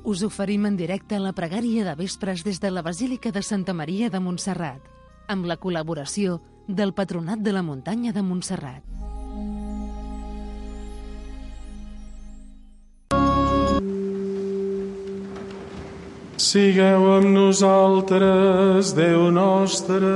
Us oferim en directe la pregària de vespres des de la Basílica de Santa Maria de Montserrat, amb la col·laboració del Patronat de la Muntanya de Montserrat. Sigueu amb nosaltres, Déu nostre.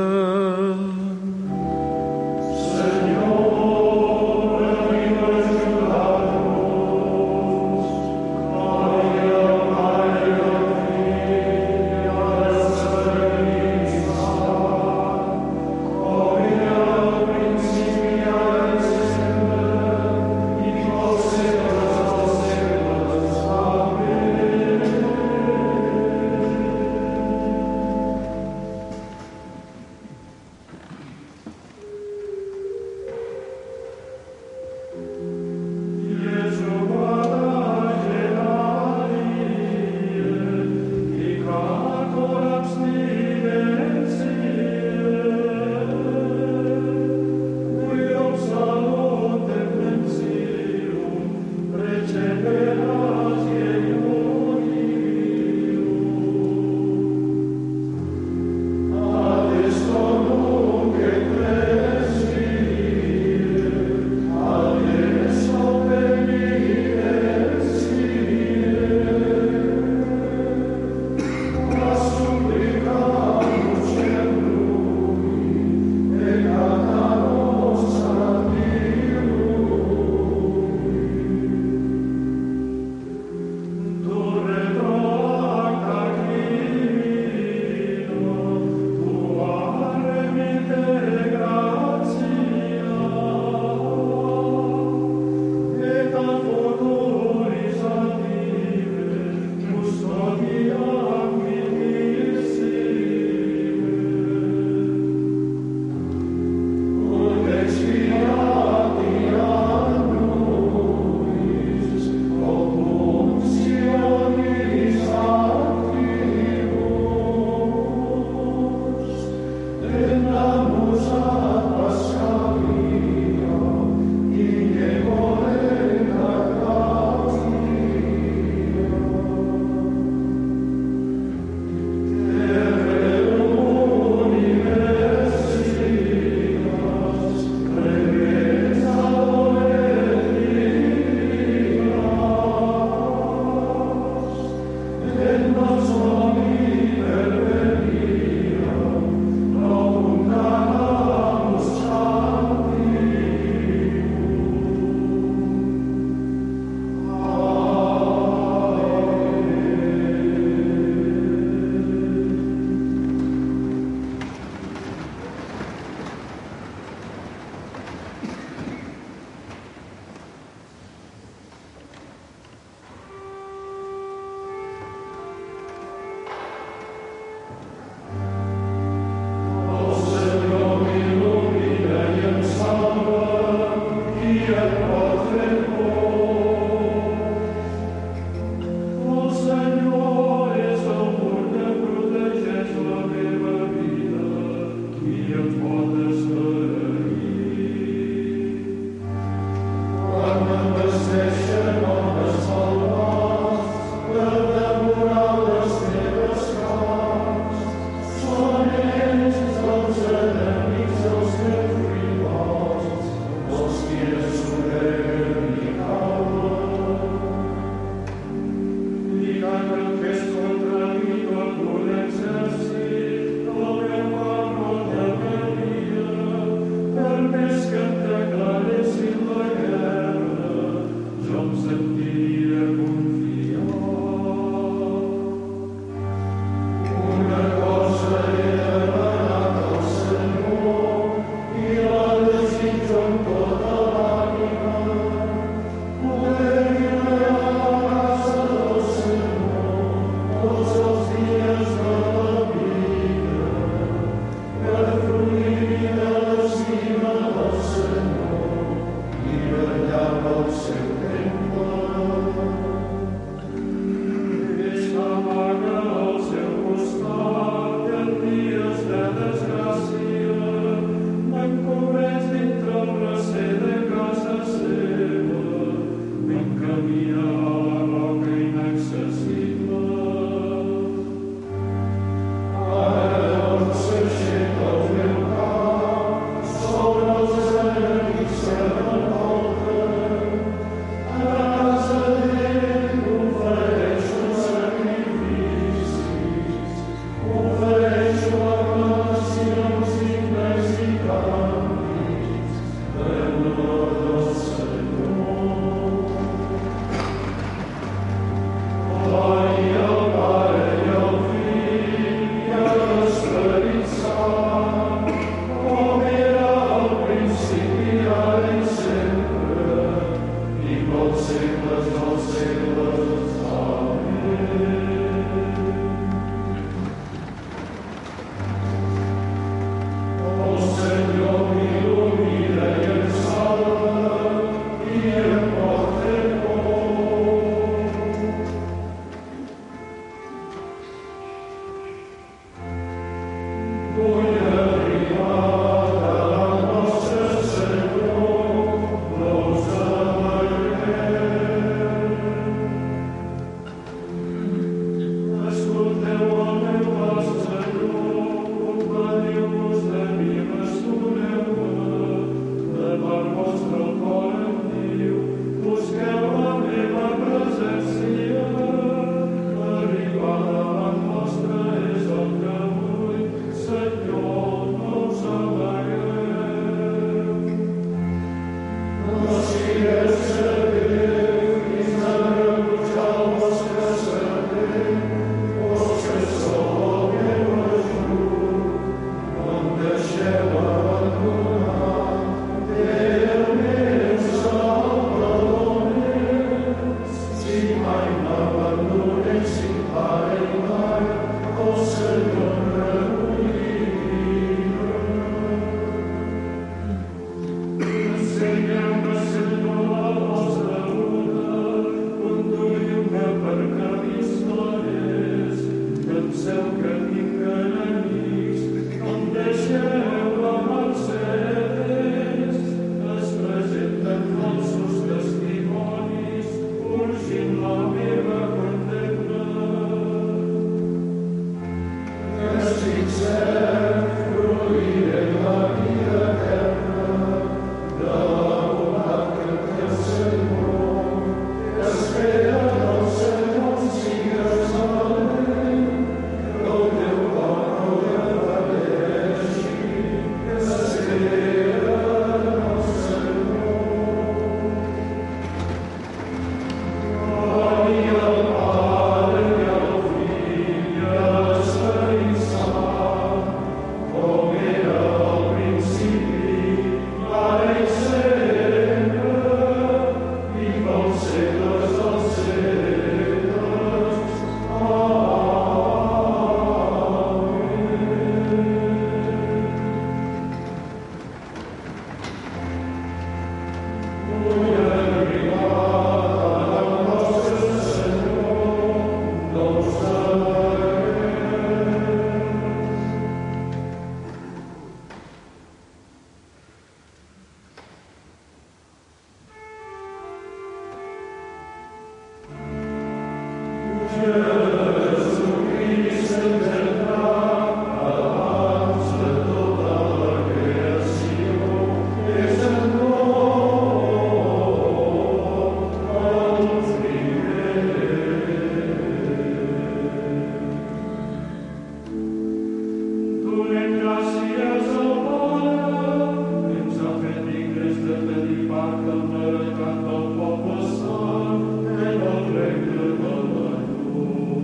Canto poco san, e non regno dalla tua.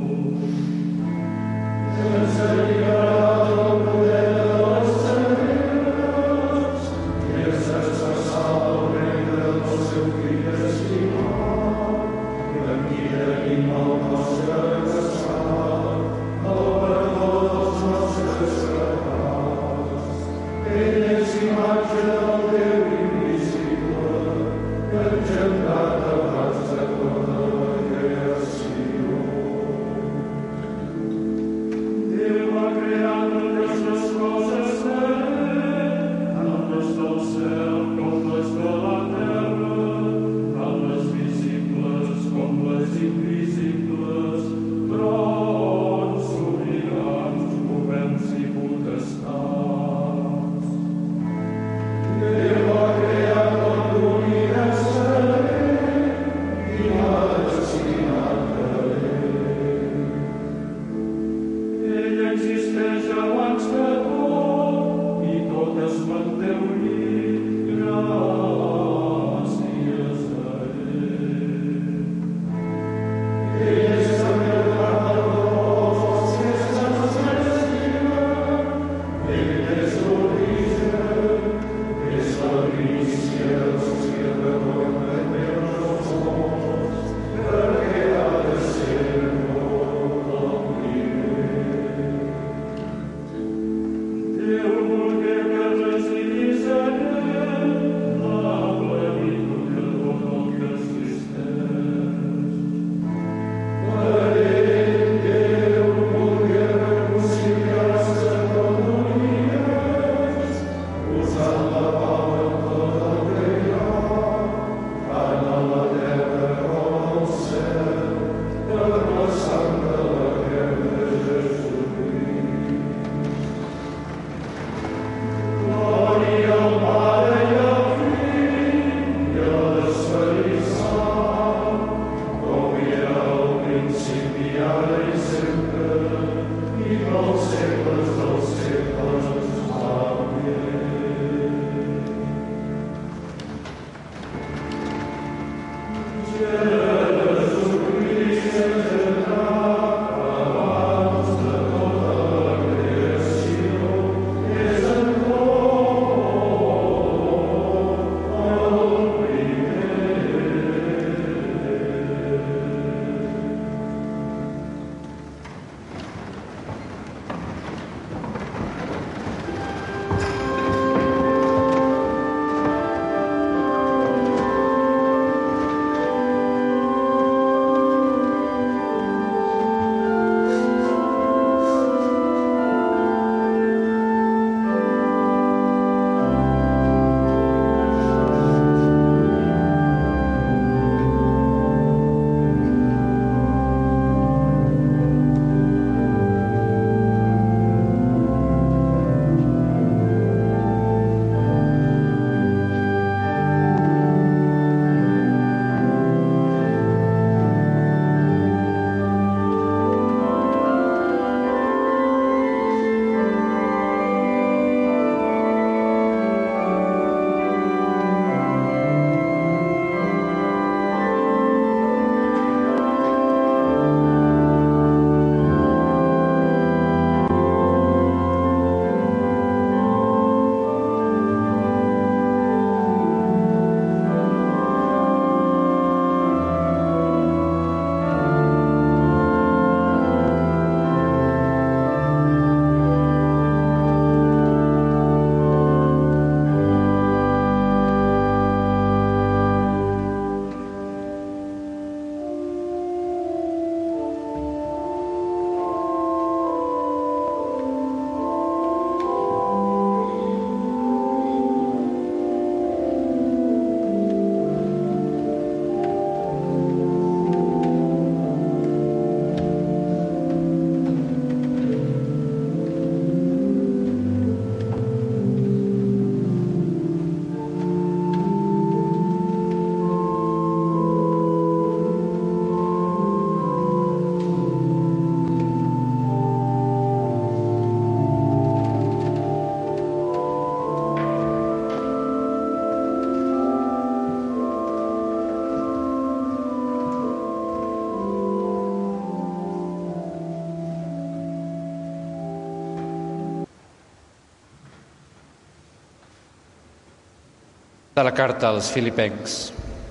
De la carta als Filipencs.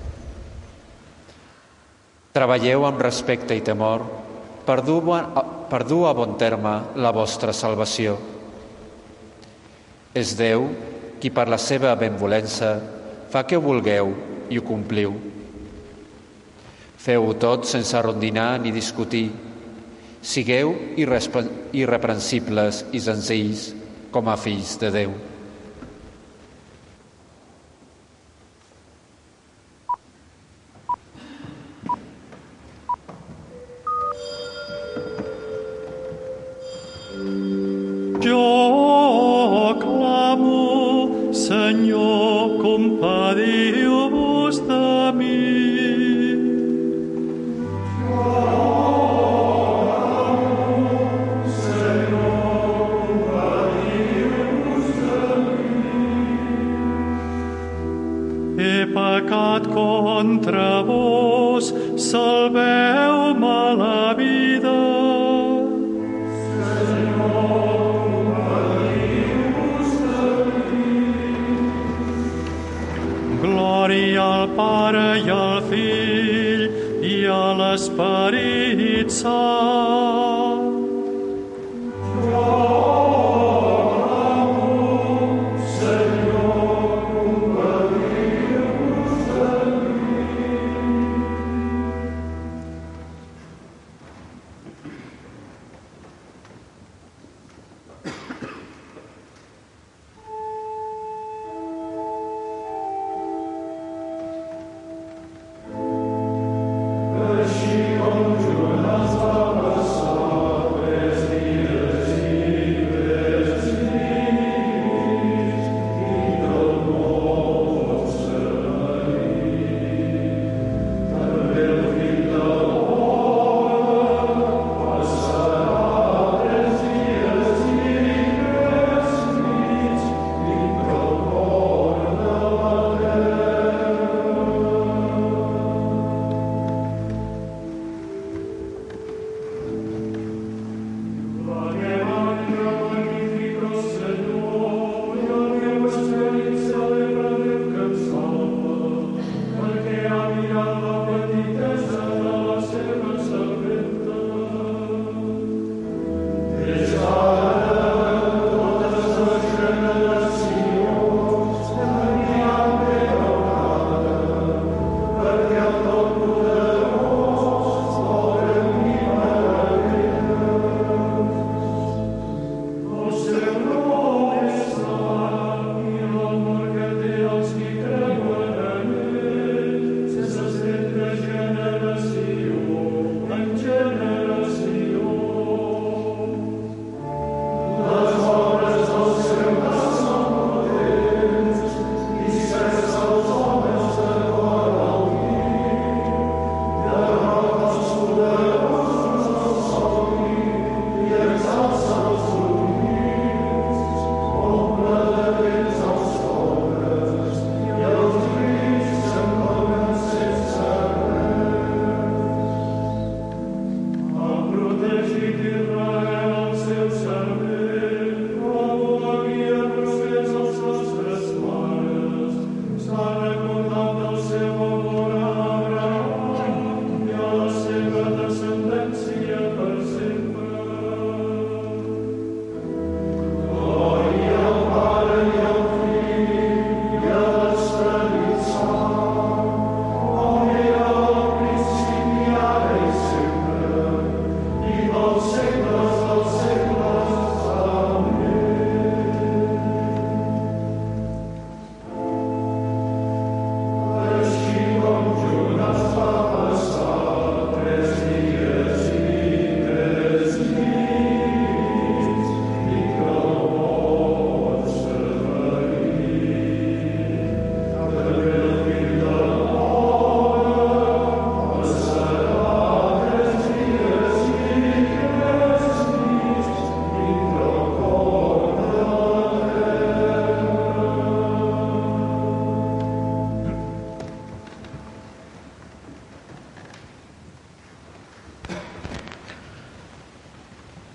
Treballeu amb respecte i temor per dur a bon terme la vostra salvació. És Déu qui per la seva benevolença fa que ho vulgueu i ho compliu. Feu-ho tot sense rondinar ni discutir. Sigueu irreprensibles i senzills com a fills de Déu. Jo clamo, Senyor, compadiu-vos de mi. He pecat contra vos, salveu-me la vida. Glòria al Pare i al Fill i a l'Esperit Sant. She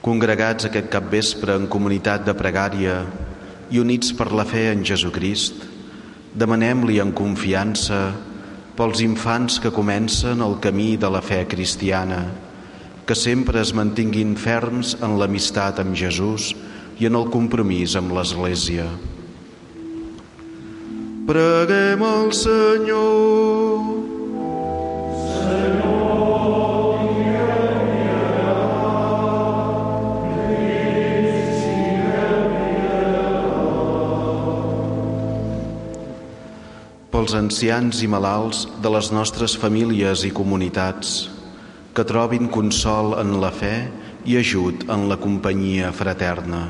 Congregats aquest capvespre en comunitat de pregària i units per la fe en Jesucrist, demanem-li en confiança pels infants que comencen el camí de la fe cristiana, que sempre es mantinguin ferms en l'amistat amb Jesús i en el compromís amb l'Església. Preguem al Senyor. Pels ancians i malalts de les nostres famílies i comunitats, que trobin consol en la fe i ajut en la companyia fraterna.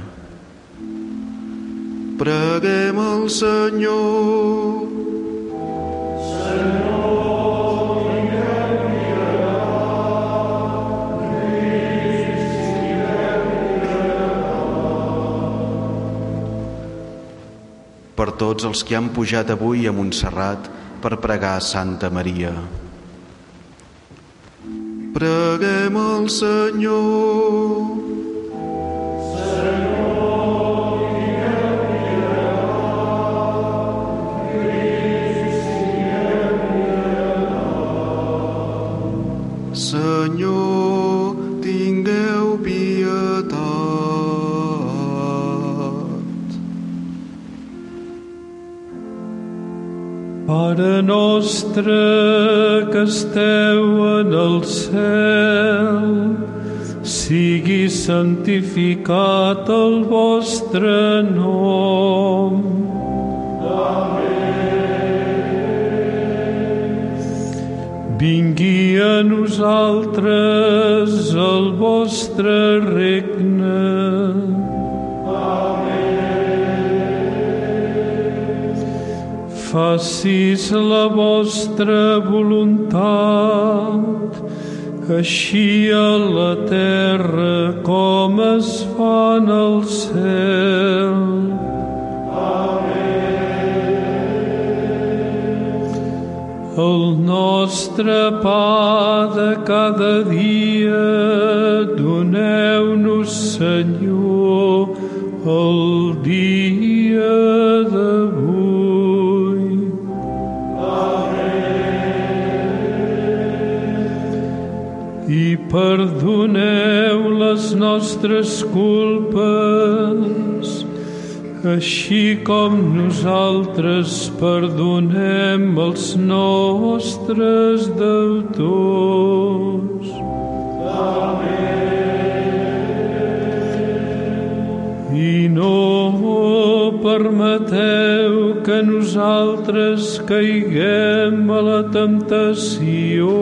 Preguem al Senyor. Per tots els que han pujat avui a Montserrat per pregar a Santa Maria. Preguem al Senyor. Senyor, tingueu pietat. Pare nostre que esteu en el cel, sigui santificat el vostre nom. Vingui a nosaltres el vostre regne. Facis la vostra voluntat, així a la terra com es fa en el cel. El nostre pa de cada dia doneu-nos, Senyor, el dia d'avui. I perdoneu les nostres culpes, així com nosaltres perdonem els nostres deutors. I no permeteu que nosaltres caiguem a la temptació.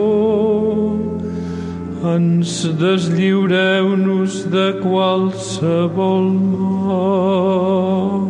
Ens deslliureu-nos de qualsevol mal.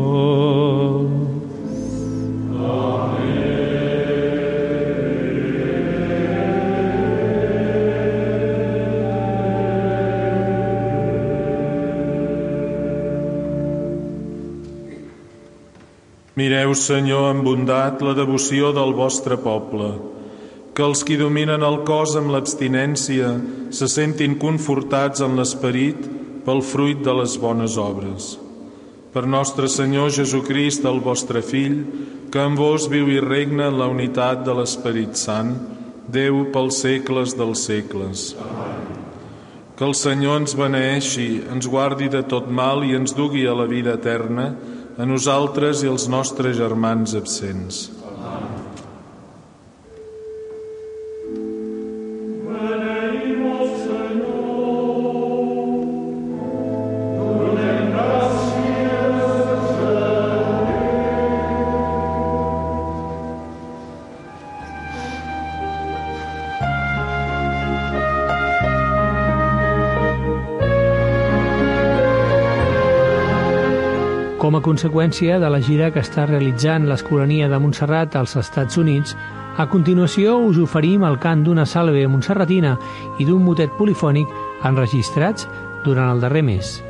Mireu, Senyor, amb bondat la devoció del vostre poble, que els qui dominen el cos amb l'abstinència se sentin confortats en l'esperit pel fruit de les bones obres. Per nostre Senyor Jesucrist, el vostre Fill, que en vos viu i regna en la unitat de l'Esperit Sant, Déu pels segles dels segles. Que el Senyor ens beneeixi, ens guardi de tot mal i ens dugui a la vida eterna, a nosaltres i als nostres germans absents. Com a conseqüència de la gira que està realitzant l'Escolania de Montserrat als Estats Units, a continuació us oferim el cant d'una salve montserratina i d'un motet polifònic enregistrats durant el darrer mes.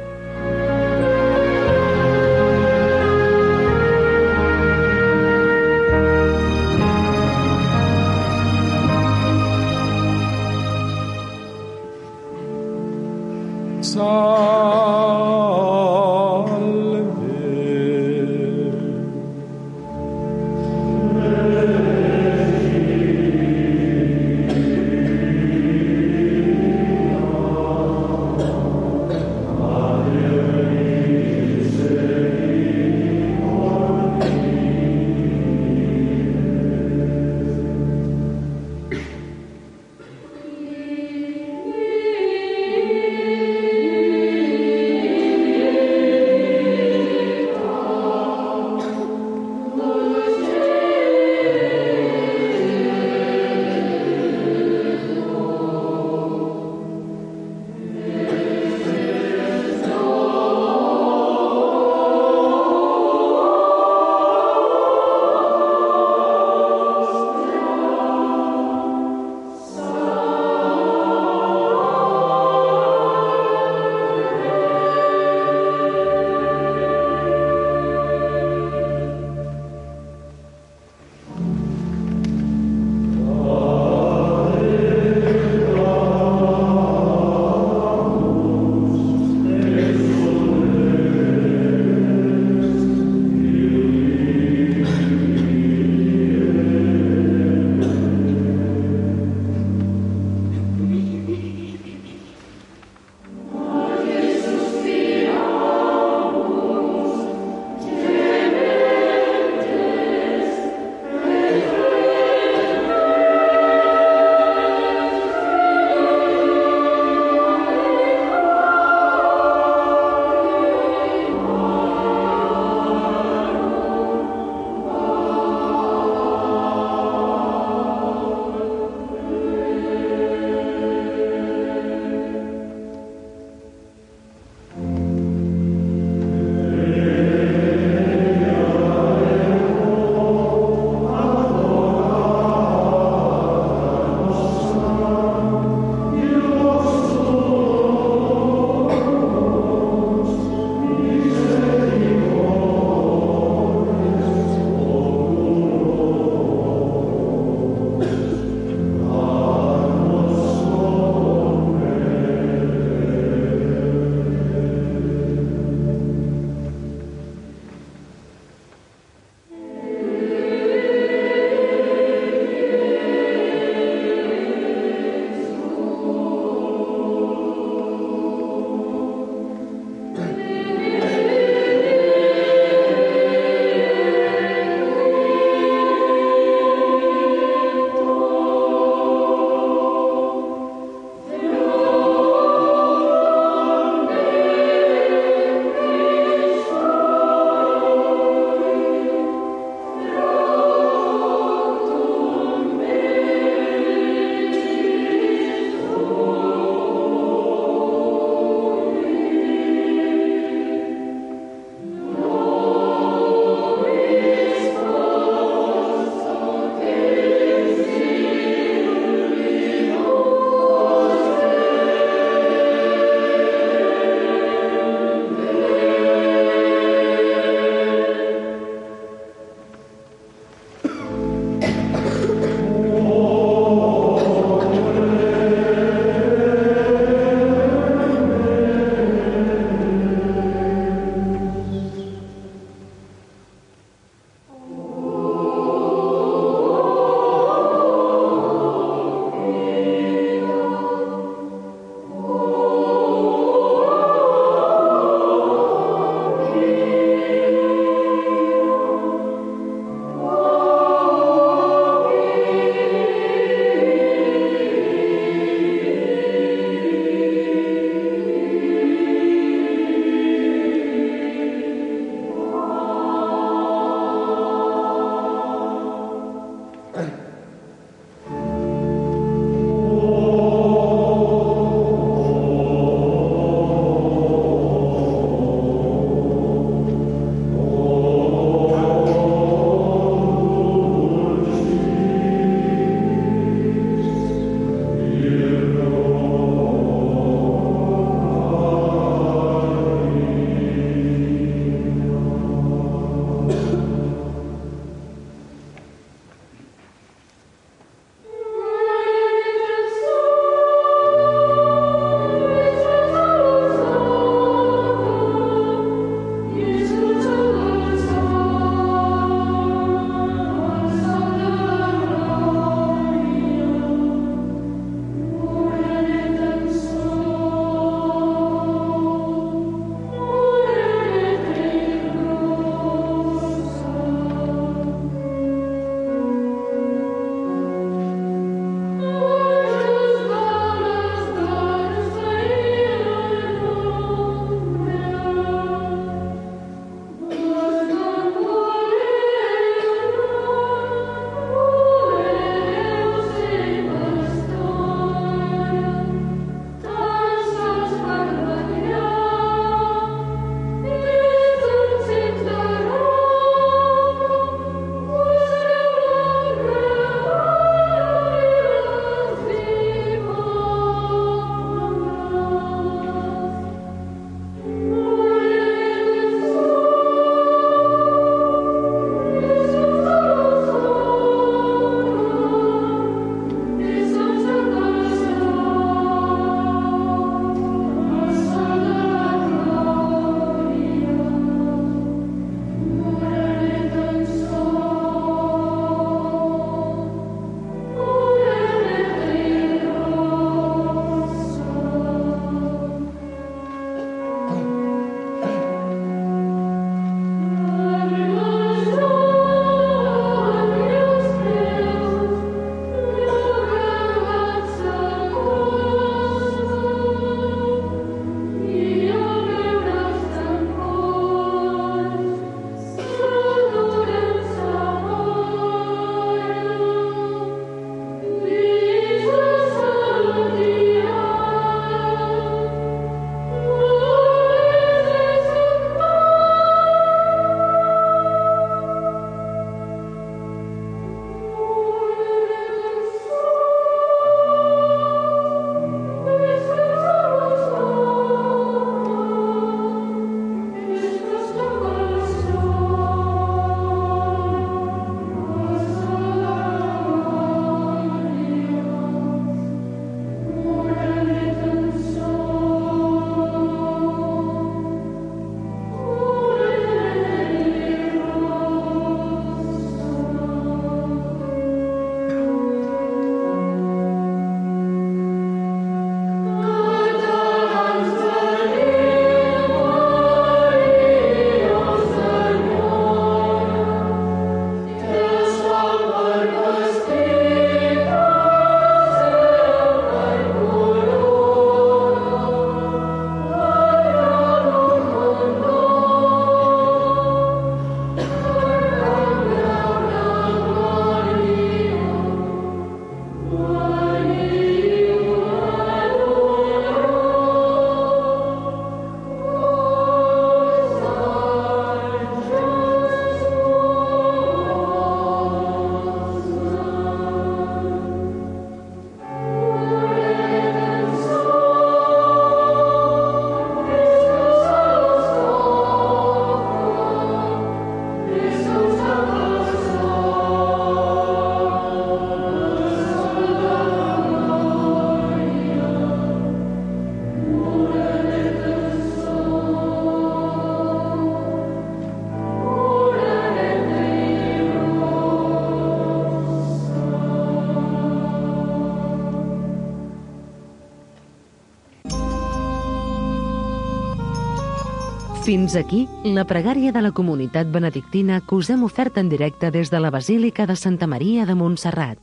Fins aquí la pregària de la comunitat benedictina que us hem ofert en directe des de la Basílica de Santa Maria de Montserrat.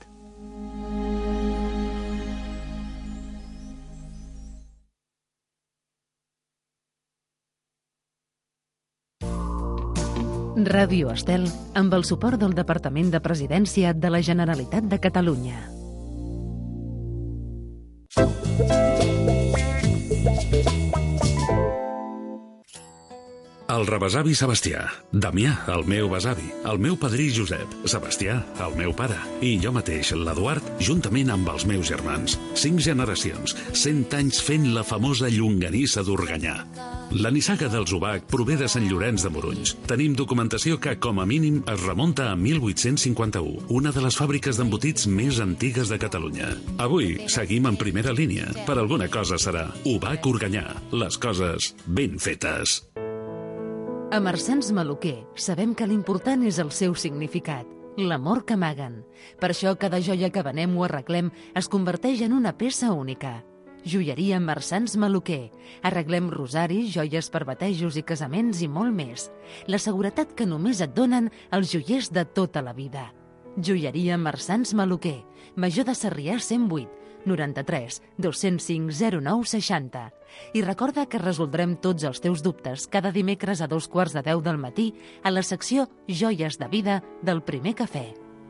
Ràdio Estel, amb el suport del Departament de Presidència de la Generalitat de Catalunya. El rebesavi Sebastià, Damià, el meu besavi, el meu padrí Josep, Sebastià, el meu pare, i jo mateix, l'Eduard, juntament amb els meus germans. 5 generacions, 100 anys fent la famosa llonganissa d'Organyà. La nissaga dels Ubac prové de Sant Llorenç de Morunys. Tenim documentació que, com a mínim, es remunta a 1851, una de les fàbriques d'embotits més antigues de Catalunya. Avui seguim en primera línia. Per alguna cosa serà Ubac Organyà, les coses ben fetes. A Marsans Maluquer sabem que l'important és el seu significat, l'amor que amaguen. Per això cada joia que venem o arreglem es converteix en una peça única. Joieria Marsans Maluquer. Arreglem rosaris, joies per batejos i casaments i molt més. La seguretat que només et donen els joiers de tota la vida. Joieria Marsans Maluquer. Major de Sarrià 108, 93 205 09 60. I recorda que resoldrem tots els teus dubtes cada dimecres a 9:15 del matí a la secció Joies de Vida del Primer Cafè.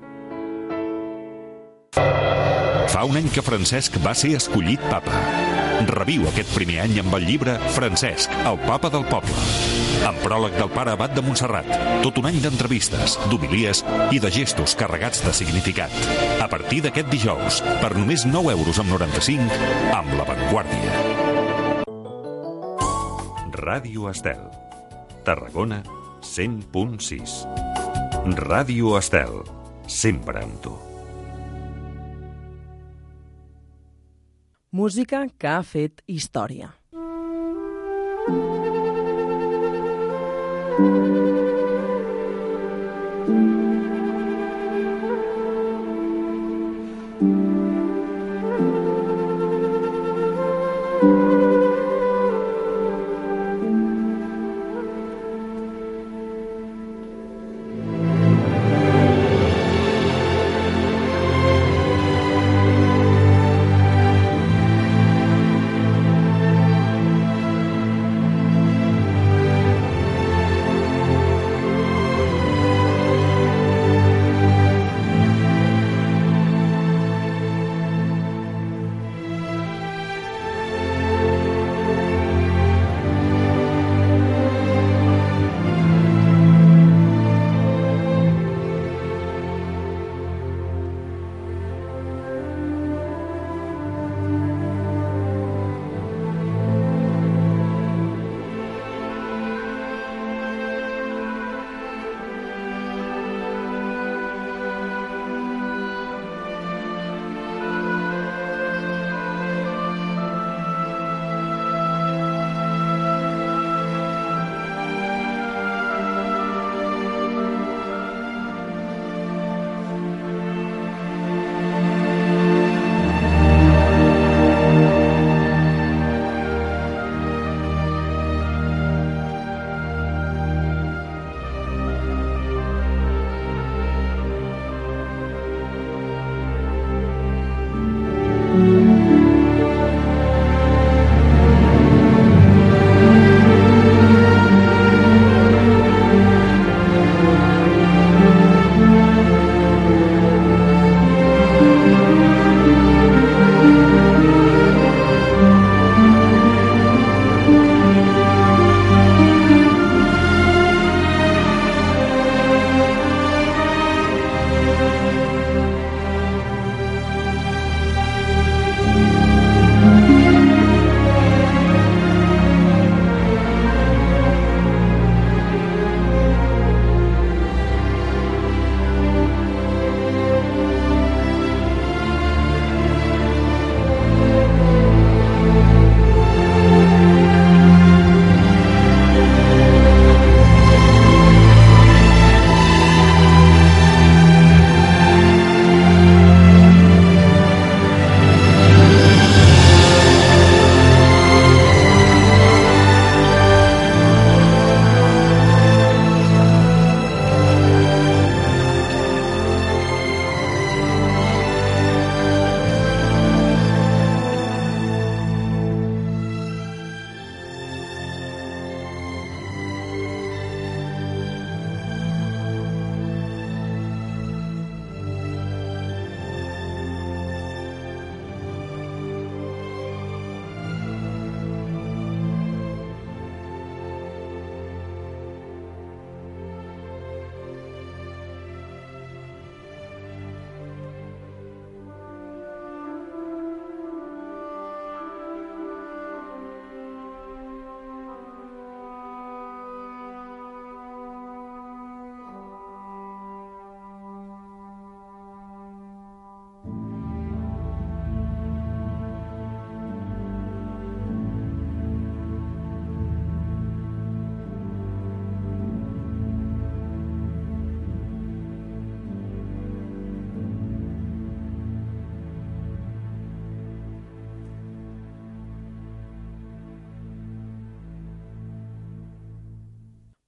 Fa un any que Francesc va ser escollit papa. Reviu aquest primer any amb el llibre Francesc, el papa del poble. Amb pròleg del pare abat de Montserrat. Tot un any d'entrevistes, d'homilies i de gestos carregats de significat. A partir d'aquest dijous, per només 9,95 € amb La Vanguardia. Ràdio Estel. Tarragona 100.6. Ràdio Estel. Sempre amb tu. Música que ha fet història.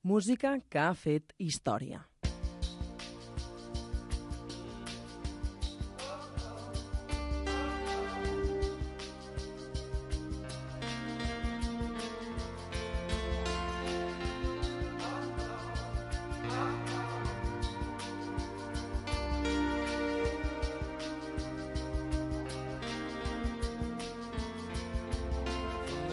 Música que ha fet història.